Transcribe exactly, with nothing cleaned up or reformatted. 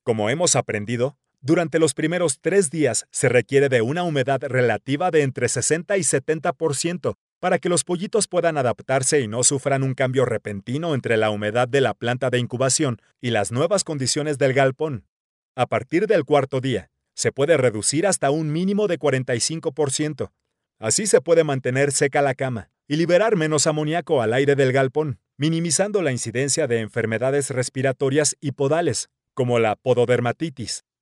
Como hemos aprendido, durante los primeros tres días se requiere de una humedad relativa de entre sesenta y setenta por ciento para que los pollitos puedan adaptarse y no sufran un cambio repentino entre la humedad de la planta de incubación y las nuevas condiciones del galpón. A partir del cuarto día, se puede reducir hasta un mínimo de cuarenta y cinco por ciento. Así se puede mantener seca la cama y liberar menos amoníaco al aire del galpón, minimizando la incidencia de enfermedades respiratorias y podales, como la pododermatitis.